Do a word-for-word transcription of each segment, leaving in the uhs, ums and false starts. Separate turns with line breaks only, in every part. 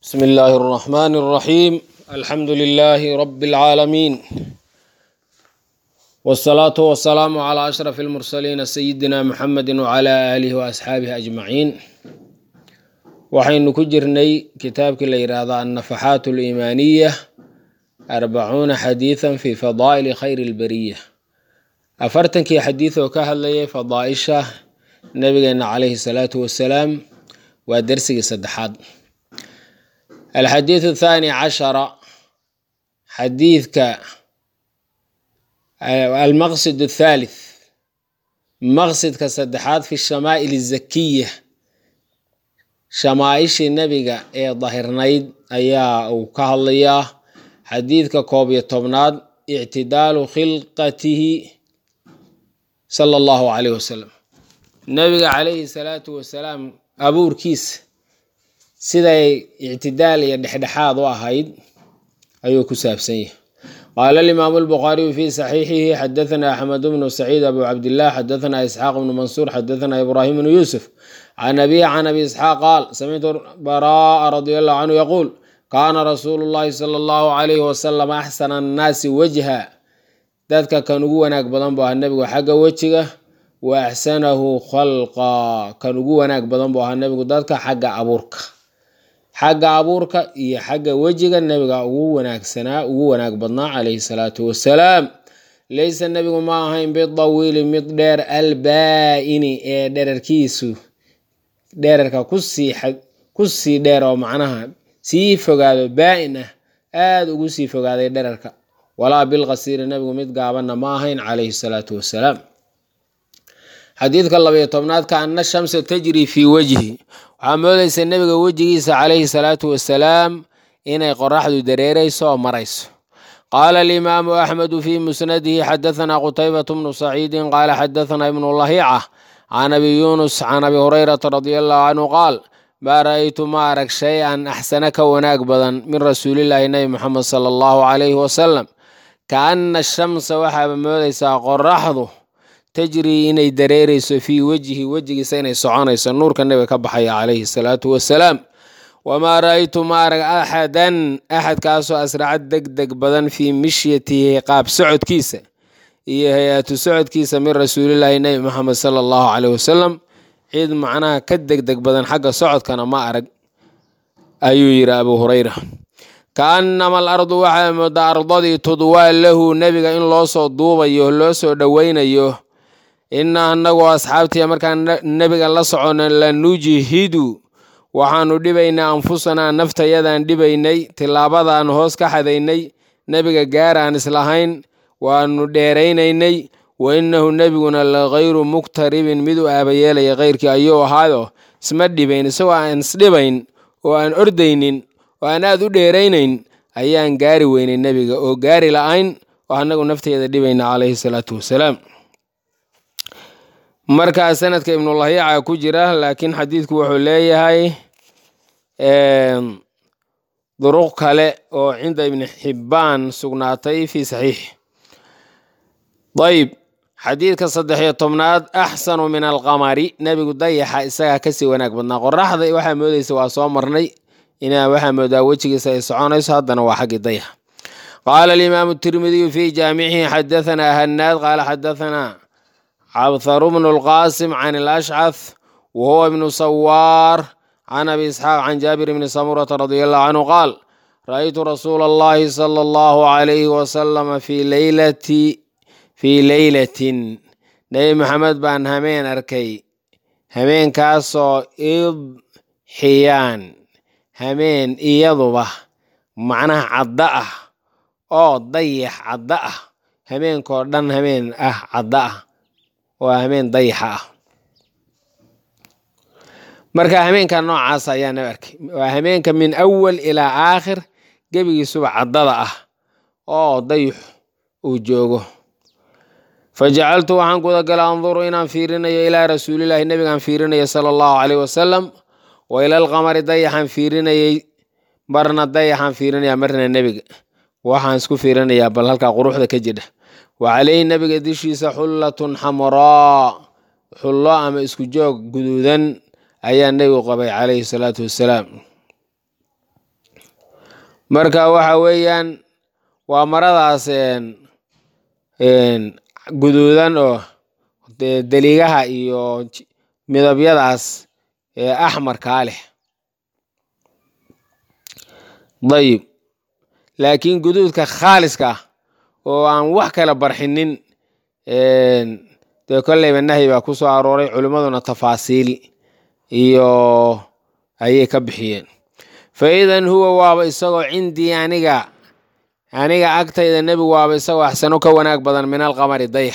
بسم الله الرحمن الرحيم. الحمد لله رب العالمين، والصلاة والسلام على أشرف المرسلين سيدنا محمد وعلى آله وأصحابه أجمعين. waxaynu ku jirnay kitaabkii la yiraahdo النفحات الإيمانية أربعون حديثا في فضائل خير البرية. أفرتنكي حديث oo ka hadlayay fadaaisha nabigeena عليه الصلاة والسلام waa darsigii saddexaad. الحديث الثاني عشر حديثك المقصد الثالث مقصد كصدحات في الشمائل الزكية شمائش النبي اي ظاهرنيد ايا او كهليا حديثك كوبية طبناد اعتدال خلقته صلى الله عليه وسلم. النبي عليه الصلاة والسلام أبور كيس siday ictidaal iyo dhexdhexaad u ahayd ayuu ku saabsan yahay. قال الإمام البخاري في صحيحه حدثنا أحمد بن سعيد أبو عبد الله حدثنا إسحاق بن منصور حدثنا إبراهيم بن يوسف عن أبي عن أبي إسحاق قال سمعت براء رضي الله عنه يقول كان رسول الله صلى الله عليه وسلم أحسن الناس وجها ذاتك كانوا وناك بدن بها النبي وحق وجهه وأحسنه خلقا كانوا وناك بدن بها النبي ذاتك حق أبورك xagga abuurka iyo xagga wajiga nabiga ugu wanaagsanaa ugu wanaag badnaa calayhi salaatu wasalaam. laysa nabigu ma ahayn bidawiili mid dheer albaa'ini ee dherarkiisu dherarka kusii kusii dheer oo macnaha sii fogaado baa'in ah aad ugu sii fogaaday dherarka. walaa bilqasiiri nabigu mid gaabanna ma ahayn calayhi salaatu wasalaam. xadiidka labayo tobnaad ka anna shamsa tajri fii wajhi waxaa moodaysa nabiga wejigiisa calayhi salaatu wasalaam inay qoraxdu dareerayso oo marayso. qaala alimaamu axmedu fii musnadihi xadathana qutaybatu bnu saciidin qaala xadathana ibnu lahiica can abi yuunus can abi hurayrata radia allahu canhu qaal maa ra'aytu ma arag shay-an axsana ka wanaag badan min rasuulillaahi nabi muxamed sala allahu calayhi wasalam. kaana shamsa waxaaba moodaysaa qoraxdu tajrii inay dareerayso fii wejhi wejigiisa inay soconayso nuurka nabiga ka baxaya calayhi salaatu wasalaam. wamaa ra'aytu ma arag axadan axadkaasoo asracad deg deg badan fii mishyatihi qaab socodkiisa iyo hay-atu socodkiisa min rasuulillaahi nabi maxamed sala allahu caleyhi wasalam cid macnaha ka deg deg badan xagga socodkana ma arag ayuu yidhi abu hurayra. kaannama al ardu waxaa moodaa ardadii tudwaa lahu nebiga in loo soo duubayo loo soo dhoweynayo. inna annagu asxaabtiya markaan nebiga la socono lanujhidu waxaanu dhibaynay anfusanaa naftayadaan dhibaynay tilaabadaan hoos ka xadaynay nebiga gaaraan islahayn waanu dheeraynaynay. wa innahu nebiguna lakayru muktaribin mid u aabayeelaya keyrkii ayuu ahaayo isma dhibayn isagoo aan isdhibayn oo aan ordaynin oo aan aad u dheeraynayn ayaan gaari weynay nebiga oo gaari la-ayn oo annagu naftayada dhibayna calayhi salaatu wasalaam. markaa sanadka ibnu lahiica ku jira laakiin xadiidku wuxuu leeyahay duruq kale oo cinda ibni xibbaan sugnaatay fii saxiix. dayib xadiidka saddex iyo tobnaad axsanu min alqamari nebigu dayaxa isagaa kasii wanaag badnaa. qoraxda waxaa moodaysa waa soo marnay inaa waxaa moodaa wejigiisa ay soconayso haddana waa xaggii dayaxa. qaala alimaamu tirmidiyu fii jaamicihi xadathana hanaad qaala xadathana cabthar bnu lqaasim can alashcath wa huwa ibnu sawaar can abi isxaaq can jaabir bni samurata radia allahu canhu qaal ra'aytu rasuula allahi sala allahu calayhi wasalama fii leylati fii leylatin nebi maxamed baan hameen arkay hameenkaasoo idxiyaan hameen iyaduba macnaha cadda ah oo dayax cadda ah hameenkoo dhan hameen ah cadda ah waa hameen dayaxa ah. marka hameenka noocaas ayaa nab arkay waa hameenka min awal ilaa aakhir gebigiisuba caddada ah oo dayax uu joogo. fajacaltu waxaan gudagala anduru inaan fiirinayo ilaa rasuulillaahi nabigaan fiirinaya sala allahu caleyhi wasalam wa ila alqamari dayaxaan fiirinayay marna dayaxaan fiirinaya marna nebiga waxaan isku fiirinayaa bal halkaa quruxda ka jidha. wa caleyhi nabiga dishiisa xullatun xamraa xullo ama isku joog guduudan ayaa nebigu qabay calayhi salaatu wasalaam. marka waxa weeyaan waa maradaas guduudan oo deligaha iyo midabyadaas ee axmarkaa leh dayib laakiin guduudka khaaliska ah oo aan wax kala barxinin dee kolleyba nahyi baa ku soo arooray culimmaduna tafaasiil iyo ayay ka bixiyeen fa idan huwa waaba isagoo cindii aniga aniga agtayda nebigu waaba isagoo axsano ka wanaag badan min alqamari dayax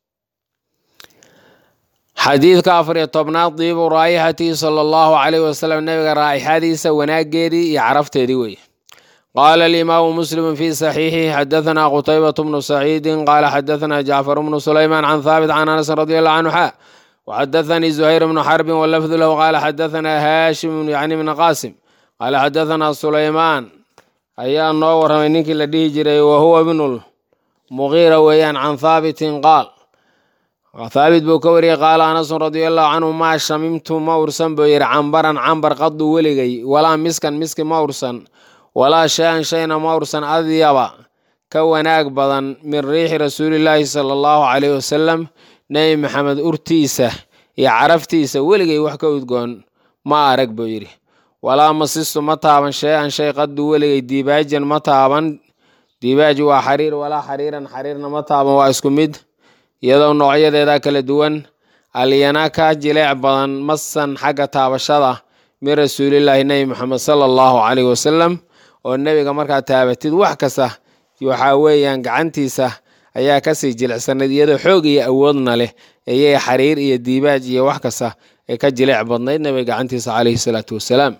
xadiidka afar iyo tobnaad diibu raayixatihi sala allahu calayhi wasalam nebiga raa'ixadiisa wanaageedii iyo carafteedii weeye qaala alimaamu muslimu fi saxiixihi xadathana qutaybatu bnu saciidin qaala xadathana jacfaru bnu sulaymaan can thaabit can anasin radi allahu canhu xa waxadathanii zuhayr bnu xarbin walafdu lahu qaala xadathana haashim yani bna qaasim qaala xadathana sulaymaan ayaa noo warramay ninkii la dhihi jiray wahuwa bnul mugiira weeyaan can thaabitin qaal thaabit buu ka wariyey qaala anasun radia allahu canhu maa shamimtu ma ursan buu yidhi cambaran cambar qadu weligay walaa miskan miski ma ursan walaa shay-an shayna ma ursan adyaba ka wanaag badan min riixi rasuulillaahi sala allahu calayhi wasalam nebi maxamed urtiisa iyo caraftiisa weligay wax ka udgoon ma arag buu yidhi walaa masistu ma taaban shay-an shay qadu weligay diibaajan ma taaban diibaaj waa xariir walaa xariiran xariirna ma taaban waa isku mid iyadoo noocyadeeda kala duwan alyana ka jileec badan masan xagga taabashada min rasuulillaahi nebi maxamed sala allahu calayhi wasalam oo nebiga markaa taabatid wax kasta waxaa weeyaan gacantiisa ayaa kasii jilicsanayd iyadoo xoog iyo awoodna leh ayay xariir iyo diibaaj iyo wax kasta ay ka jileec badnayd nebiga gacantiisa calayhi salaatu wasalaam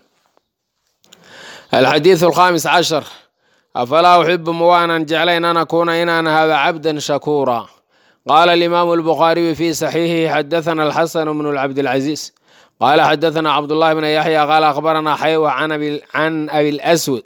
alxadiidu alkhaamis cashar afalaa uxibu ma waanan jeclayn an akuuna inaan ahaado cabdan shakuura qaala alimaamu albukhaariyu fi saxiixihi xadathana alxasanu bnu cabdilcaziiz qaala xadathana cabdullahi bna yaxya qaala akhbarana xaywa can abilaswad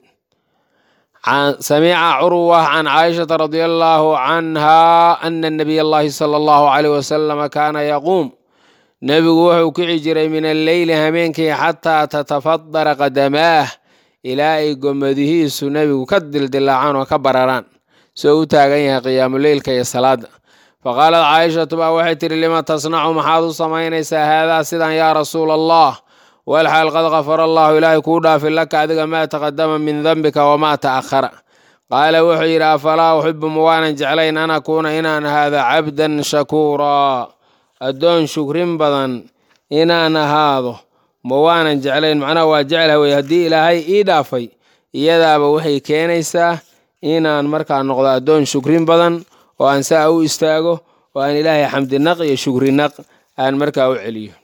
samica curwa can caaishata radia allahu canha ana nabiy allahi sala allahu calayh wasalam kaana yaquum nebigu wuxuu kici jiray min alleyli hameenkii xataa tatafadara qadamaah ilaa ay gomadihiisu nebigu ka dildilaacaan oo ka bararaan soo u taagan yahay qiyaamuleylka iyo salaada faqaalat caaishatu baa waxay tihi lima tasnacu maxaad u samaynaysaa haadaa sidan yaa rasuula allah walxaal qad kafara allahu ilaahay kuu dhaafi laka adiga maa taqadama min dembika wamaa ta'akhara qaala wuxuu yidhi afalaa uxibu ma waanan jeclayn an akuuna inaan ahaado cabdan shakuuraa addoon shukrin badan inaan ahaado ma waanan jeclayn macnaha waa jeclah wey haddii ilaahay ii dhaafay iyadaaba waxay keenaysaa inaan markaa noqdo addoon shukrin badan oo aan saa u istaago oo aan ilaahay xamdinaq iyo shukrinaq aan markaa u celiyo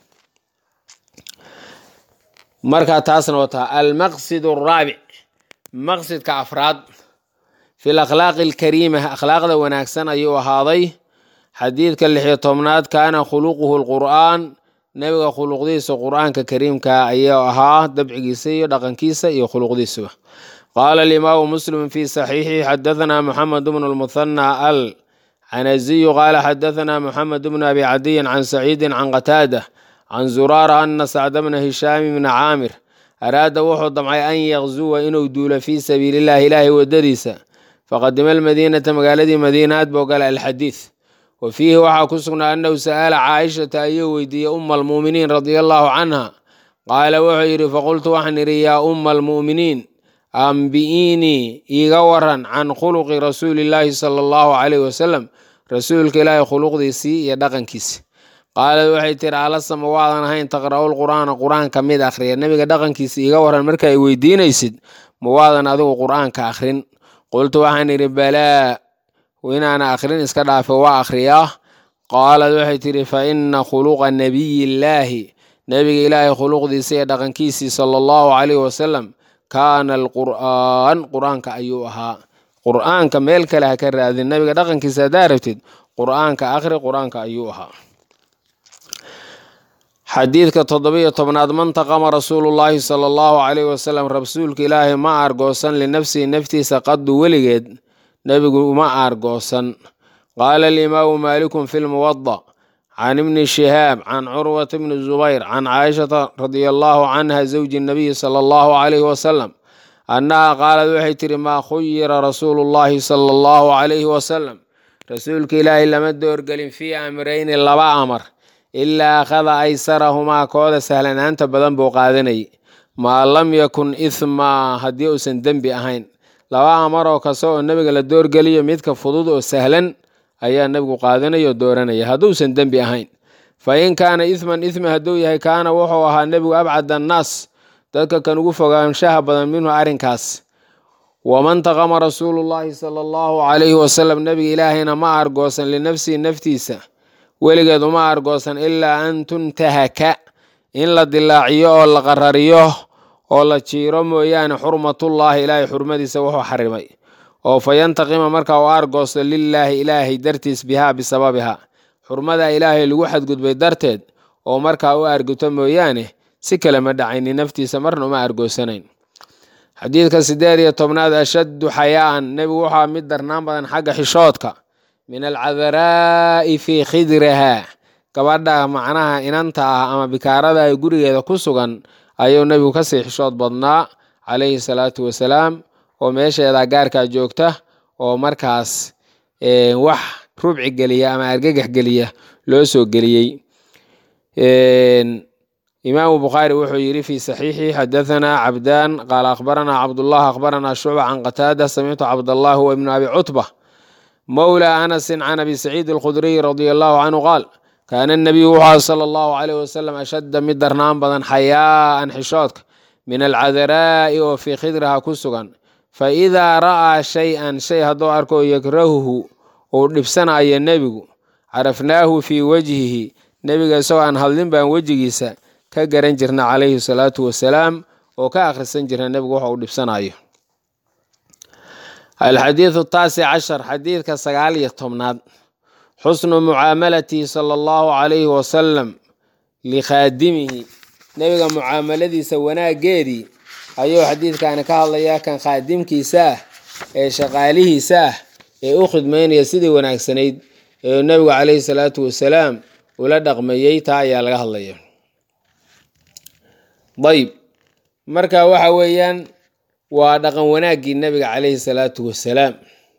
markaa taasna wataa almaqsid araabic maqsidka afraad fi lakhlaaqi alkariima akhlaaqda wanaagsan ayuu ahaaday xadiidka lixiyo tobnaad kaana khuluquhu lqur'aan nebiga khuluqdiisa qur'aanka kariimka ayuu ahaa dabcigiisa iyo dhaqankiisa iyo khuluqdiisuba qaala alimaamu muslim fi saxiixihi xadathana moxamed bnu lmuthana alcanaziyu qaala xadathana moxamed bnu abi cadiyin can saciidin can qataada can zuraara ana sacda bna hishaami bna caamir araada wuxuu damcay an yakzuwa inuu duulo fii sabiilillahi ilaahay wadadiisa faqadima almadiinata magaaladii madiinaad buu gala alxadiid wa fiihi waxaa ku sugnaa annahu sa'ala caaishata ayuu weydiiyey uma almu'miniin radia allahu canha qaala wuxuu yidhi faqultu waxaan idhi yaa umma almu'miniin ambi'iinii iiga waran can khuluqi rasuulillaahi sala allahu calayhi wasalam rasuulka ilaahay khuluqdiisii iyo dhaqankiisi qaalad waxay tiri alasama waadan ahayn taqra'u lqur'aana qur'aanka mid akhriya nebiga dhaqankiisa iiga waran marka ay weydiinaysid ma waadan adigu qur'aanka akhrin qultu waxaan idhi balaa inaana akhrin iska dhaafe waa akhriyaa qaalad waxay tidhi fa ina khuluqa nabiyillaahi nebiga ilaahay khuluqdiisa iyo dhaqankiisii sala allahu calayhi wasalam kaana alqur'aan qur'aanka ayuu ahaa qur'aanka meel kale ha ka raadin nebiga dhaqankiisa haddaa rabtid qur'aanka akhri qur'aanka ayuu ahaa xadiidka toddobiyo tobnaad mantaqama rasuulullaahi sala allahu calayhi wasalam rasuulka ilaahay ma aargoosan linafsihi naftiisa qadu weligeed nebigu uma aargoosan qaala alimaamu maalikun fi lmuwada can ibni shihaab can curwata bni zubayr can caaishata radia allahu canha zawji nabiyi sala allahu calayhi wasalam annaha qaalad waxay tiri maa khuyira rasuulu llahi sala allahu calayhi wasalam rasuulka ilaahay lama doorgelin fii amrayni laba amar ilaa akhada aysarahumaa kooda sahlanaanta badan buu qaadanayay maa lam yakun ithmaa haddii uusan dembi ahayn laba amar oo kasta oo nebiga la doorgeliyo midka fudud oo sahlan ayaa nebigu qaadanaya oo dooranaya hadduusan dembi ahayn fa in kaana ithman ithmi hadduu yahay kaana wuxuu ahaa nebigu abcad annaas dadka kan ugu fogaanshaha badan minhu arrinkaas waman taqama rasuulullaahi sala allahu calayhi wasalam nebiga ilaahayna ma argoosan linafsihi naftiisa weligeed uma argoosan ilaa an tuntahaka in la dilaaciyo oo la qarariyo oo la jiiro mooyaane xurmatullaahi ilaahay xurmadiisa wuxuu xarimay oo fa yantaqima markaa u argoosto lilaahi ilaahay dartiis bihaa bisababiha xurmada ilaahay lagu xadgudbay darteed oo markaa u arguto mooyaane si kale ma dhacayni naftiisa marna uma argoosanayn xadiidka sideed iyo tobnaad ashaddu xayaa'an nebigu waxaa mid darnaan badan xagga xishoodka min alcadaraa'i fii khidrihaa gabadha macnaha inanta ah ama bikaarada ay gurigeeda ku sugan ayuu nebigu kasii xishood badnaa calayhi salaatu wasalaam oo meesheeda gaarkaa joogta oo markaas wax rubci geliya ama argagax geliya loo soo geliyey imaamu bukhaari wuxuu yidhi fii saxiixi xadahanaa cabdaan qaala akhbaranaa cabdullah akhbaranaa shucba can qataada samictu cabdallah wa ibnu abi cutba mowla anasin can abi saciid alkhudriy radia allahu canhu qaal kaana nabiyu wuxuu sala allahu calayh wasalam ashadda mid darnaan badan xayaa'an xishoodka min alcadaraa'i oo fii khidriha ku sugan fa idaa ra'aa shay-an shay hadduu arko yakrahuhu uu dhibsanayo nebigu carafnaahu fii wajhihi nebiga isagoo aan hadlin baan wejigiisa ka garan jirna calayhi salaatu wasalaam oo ka akhrisan jirna nebigu waxa uu dhibsanayo alxadiidu taasic cashar xadiidka sagaal iyo tobnaad xusnu mucaamalatihi sala allahu calayhi wasalam likhaadimihi nebiga mucaamaladiisa wanaaggeedii ayuu xadiidkaani ka hadlayaa kan khaadimkiisa ah ee shaqaalihiisa ah ee u khidmaynaya sidii wanaagsanayd ee nebigu calayhi salaatu wasalaam ula dhaqmayey taa ayaa laga hadlaya dayib marka waxa weeyaan waa dhaqan wanaaggii nebiga calayhi salaatu wasalaam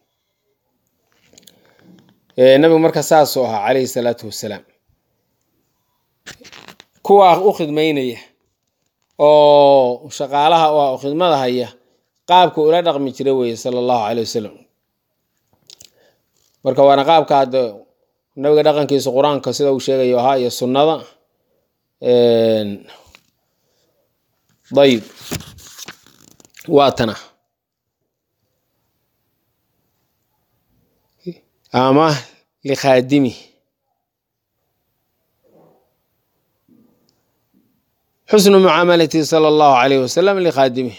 nebigu marka saasuu ahaa calayhi salaatu wasalaam kuwaa u khidmaynaya oo shaqaalaha oo khidmada haya qaabka ula dhaqmi jira weeye sala allahu calayh wasalam marka waana qaabka hadda nabiga dhaqankiisa qur-aanka sida uu sheegayo ahaa iyo sunnada dayib waatana ama likhaadimi xusnu mucaamalatihi sala allahu calayhi wasalam likhaadimi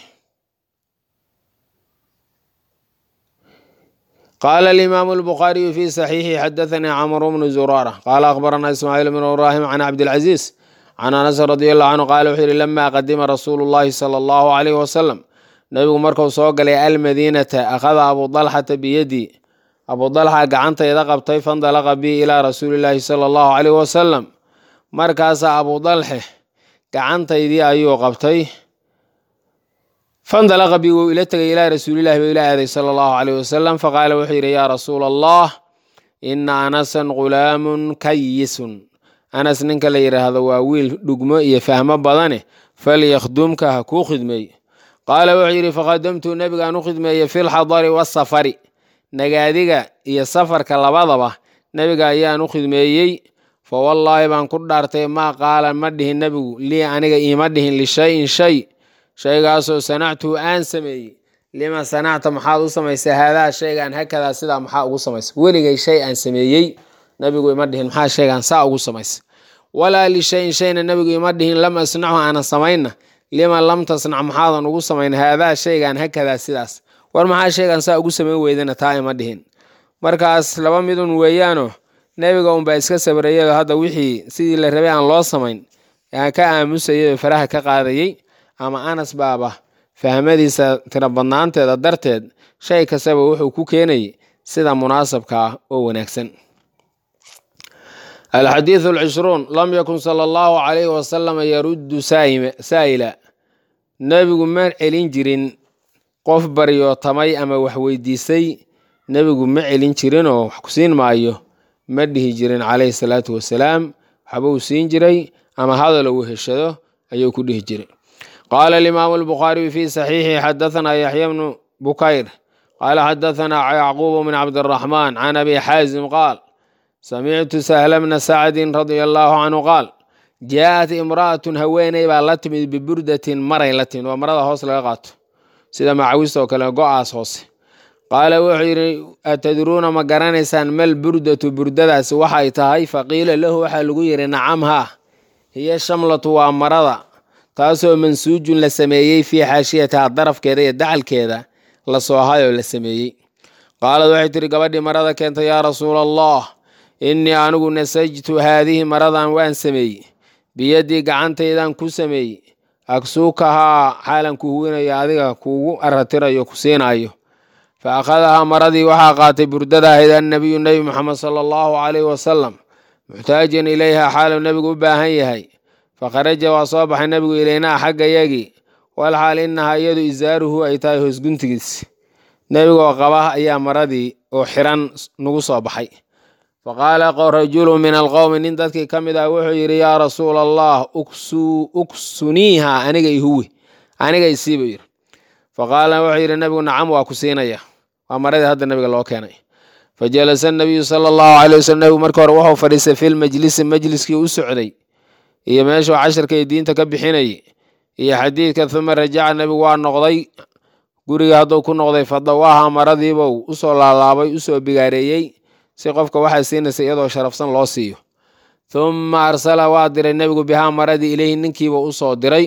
قال الإمام البخاري في صحيحه حدثنا عمرو بن زرارة قال أخبرنا إسماعيل بن إبراهيم عن عبد العزيز عن أنس رضي الله عنه قال وحير لما قدم رسول الله صلى الله عليه وسلم نبي مركو سوق لي المدينة أخذ أبو طلحة بيدي أبو طلحة قعنت يدقب طيفا انطلق بي إلى رسول الله صلى الله عليه وسلم مركز أبو طلحة قعنت يدي أيو قبطي فانطلق بي إلى رسول الله وإلى صلى الله عليه وسلم فقال وحير يا رسول الله إن أنسا غلام كيس أنس ننك لير هذا واويل دقمو يفهم بدنه فليخدمك هكو خدمي قال وحير فقدمت النبي أن خدمي في الحضر والسفر نقادق يا سفر كالبضبة نبي أن خدمي فوالله بان قدرتي ما قال مده النبي لي أنك إيمده لشيء شيء shaygaasoo sanactu aan sameeyey lima sanacta maxaad u samaysay haadaa shaygaan hakadaa sidaa maxaa ugu samaysay weligay shay aan sameeyey nabigu ima dhihin maxaa shaygaan saa ugu samaysay walaa lishayin shayna nabigu ima dhihin lam asnacu aanan samayna lima lam tasnac maxaadan ugu samayn haadaa shaygaan hakadaa sidaas war maxaa shaygaan saa ugu samayn weydana taa ima dhihin markaas laba midun weeyaano nabiga unbaa iska sabrayado hadda wixii sidii la rabay aan loo samayn aan ka aamusayay faraha ka qaadayay ama anas baaba fahmadiisa tira badnaanteeda darteed shay kastaba wuxuu ku keenayay sida munaasabka ah oo wanaagsan alxadiidu alcishruun lam yakun sala allahu calayhi wasalam yaruddu saa'ila nebigu ma celin jirin qof baryootamay ama wax weydiisay nebigu ma celin jirin oo wax ku siin maayo ma dhihi jirin calayhi salaatu wasalaam, waxba uu siin jiray ama hadal uu heshado ayuu ku dhihi jiray. qaala alimaamu albukhaariyu fii saxiixi xadathana yaxya bnu bukayr qaala xadathana yacquubu min cabdiraxmaan can abi xaazim qaal samictu sahla bna sacdin radia allaahu canhu qaal jaaءat imra'atun haweeney baa la timid biburdatin maray la timid, waa marada hoos laga qaato sida macawista oo kale go-aas hoose. qaala wuxuu yidhi atadruuna ma garanaysaan mal burdatu burdadaasi waxay tahay? faqiila lahu waxaa lagu yidhi nacam haa, hiyo shamlatu waa marada taasoo mansuujun la sameeyey fii xaashiyatiha darafkeeda iyo dacalkeeda la soohayoo la sameeyey. qaalad waxay tihi gabadhii marada keentay yaa rasuula allah innii anigu nasajtu haadihi maradan waan sameeyey biyadii gacantaydan ku sameeyey aksuukahaa xaalan ku huwinayo adiga kuugu aratirayo ku siinayo. fa akhadahaa maradii waxaa qaatay burdada ahayd annabiyu nebi moxamed sala allahu calayhi wasalam muxtaajan ilayha xaalu nebigu u baahan yahay. fakharaja waa soo baxay nebigu ilaynaa xagga yagii walxaal inahaa iyadu isaaruhu ay tahay hoosguntigiis. nebigoo qaba ayaa maradii oo xiran nagu soo baxay. faqaala rajulu min alqowmi nin dadkii ka mid ah wuxuu yidhi yaa rasuula allah uksuniiha aniga ihuwi aniga isii buu yidhi. faqaala wuxuu yidhi nebigu nacam waa ku siinaya, waa maradii hadda nebiga loo keenay. fajalasa nabiyu sala allahu calay wasalam nebigu markii hore wuxuu fadhiistay fil majlisi majliskii u socday iyo meeshuu casharka iyo diinta ka bixinayay iyo xadiidka. uma rajaca nebigu waa noqday guriga hadduu ku noqday fadawaaha maradiibuu usoo laalaabay usoo bigaareeyey si qofka waxaa siinaysa iyadoo sharafsan loo siiyo. uma arsala waa diray nebigu bihaa maradii ilayhi ninkiiba usoo diray.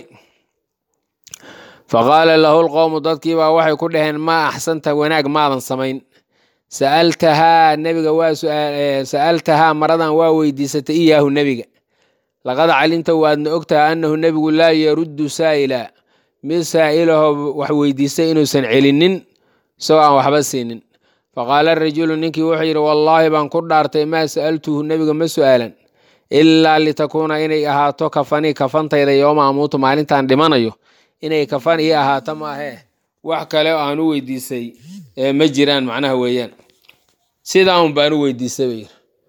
faqaala lahu lqowmu dadkiibaa waxay ku dhaheen maa axsanta wanaag maadan samayn. sa'altahaa nebiga waa sa'altahaa maradan waa weydiisatay iyaahu nebiga. laqad calimta waadna ogtahay annahu nebigu laa yaruddu saa'ila mid saa'ilaho wax weydiistay inuusan celinin isagoo aan waxba siinin. faqaala rajulu ninkii wuxuu yidhi wallaahi baan ku dhaartay maa sa'altuhu nebiga ma su'aalan ilaa litakuuna inay ahaato kafanii kafantayda yooma amuutu maalintaan dhimanayo inay kafan ii ahaato maahee wax kale oo aan u weydiisay ee ma jiraan macnaha weeyaan, sidaa un baan u weydiisay bay yidhi.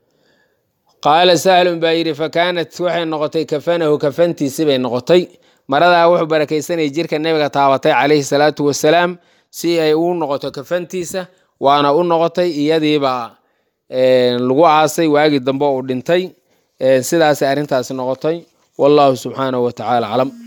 qaala sahlun baa yidhi fakaanat waxay noqotay kafanahu kafantiisi bay noqotay. maradaa wuxuu barakaysanayay jirka nebiga taabatay calayhi salaatu wasalaam si ay u noqoto kafantiisa, waana u noqotay iyadiibaa lagu aasay waagii dambe uu dhintay. sidaasay arrintaasi noqotay. wallahu subxaanahu wa tacaala aclam.